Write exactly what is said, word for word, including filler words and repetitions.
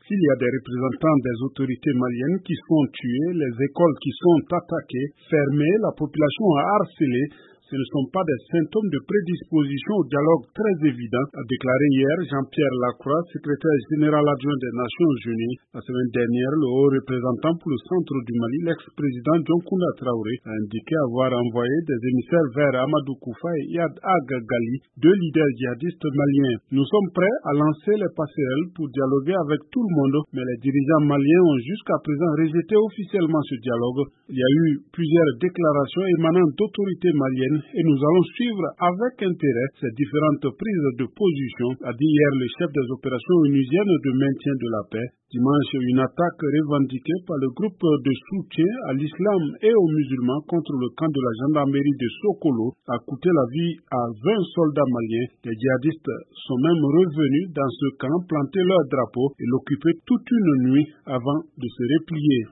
S'il y a des représentants des autorités maliennes qui sont tués, les écoles qui sont attaquées, fermées, la population harcelée, ce ne sont pas des symptômes de prédisposition au dialogue très évident, a déclaré hier Jean-Pierre Lacroix, secrétaire général adjoint des Nations Unies. La semaine dernière, le haut représentant pour le centre du Mali, l'ex-président Dioncounda Traoré, a indiqué avoir envoyé des émissaires vers Amadou Koufa et Yad Ag Gali, deux leaders djihadistes maliens. Nous sommes prêts à lancer les passerelles pour dialoguer avec tout le monde, mais les dirigeants maliens ont jusqu'à présent rejeté officiellement ce dialogue. Il y a eu plusieurs déclarations émanant d'autorités maliennes et nous allons suivre avec intérêt ces différentes prises de position, a dit hier le chef des opérations onusiennes de maintien de la paix. Dimanche, une attaque revendiquée par le groupe de soutien à l'islam et aux musulmans contre le camp de la gendarmerie de Sokolo a coûté la vie à vingt soldats maliens. Les djihadistes sont même revenus dans ce camp, planter leur drapeau et l'occuper toute une nuit avant de se replier.